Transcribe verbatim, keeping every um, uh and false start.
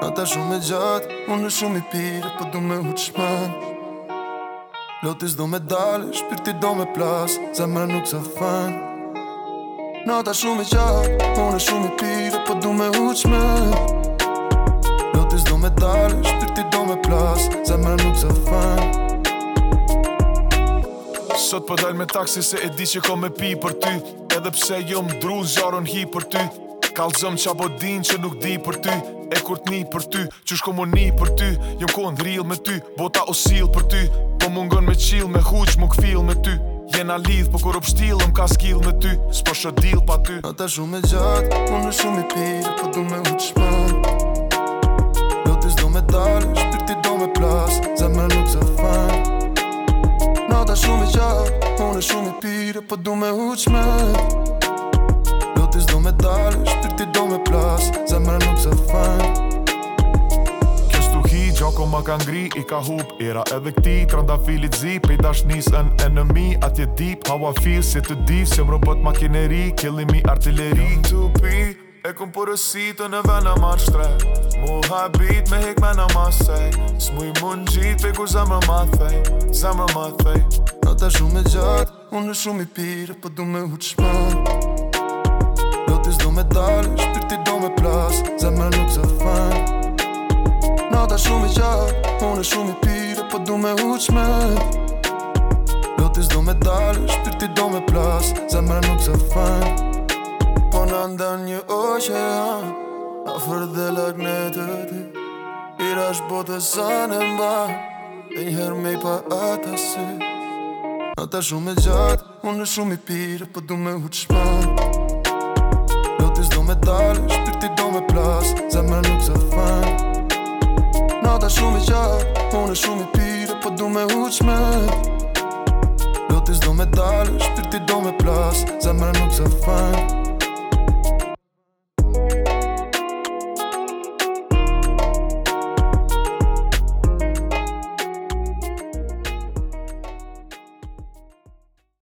Nata shumë e gjatë, unë shumë i pire, po du me huqman. Lotis do me dale, shpirti do me plas, zemra nuk se fan. Nata shumë e gjatë, unë shumë i pire, po du me huqman. Lotis do me dale, shpirti do me plas, zemra nuk se fan. Sot po dal me taksi se e di që ko me pi për ty, edhe pse jo m'dru zjarën hi për ty. Kallzëm qa po din që nuk di për ty, e kur t'ni për ty, qysh ko mu ni për ty. Jom ko ndril me ty, bota o sil për ty, po mungon me qil, me huq, mu kfil me ty. Jena lidh, po kur upshtil, m'ka skill me ty, s'po shë deal pa ty. Nata shumë e gjatë, unë shumë i pire, po du me huqman. Lotis do me dale, shpirti do me plas, zemra nuk se fan. Nata shumë e gjatë, unë shumë i pire, po du me huqman. Lotis do me dale, shpirti do me plas, zemra nuk se fan. Kjo stuhi, gjako ma ka ngri, i ka hup era edhe këti, trandafilit zi, pej dashnis në enemy, atje deep. How I feel, si të div, si më robot makineri, killimi artilleri. To be, e kum përësitë në vena marrë shtret, mu habit me hek me në masej, s'muj mund gjit, pe kur zemra ma thej, zemra ma thej. Nata shumë e gjatë, unë shumë i pire, po du me huqman. Lotis do me dale, shpirti do me plas, zemra nuk se fan. Nata shumë e gjatë, unë shumë i pire, po du me huqman. Lotis do me dale, shpirti do me plas, zemra nuk se fan. Po në ndan një oqean, afer dhe lagne të ti, ira shbote sa në mba, e njëher me i pa ata si. Nata shumë e gjatë, unë shumë i pire, po du me huqman. Lotis do me dale, shpirti do me plas, zemra nuk se fan. Nata shumë e gjatë, unë shumë i pire, po du me huqman.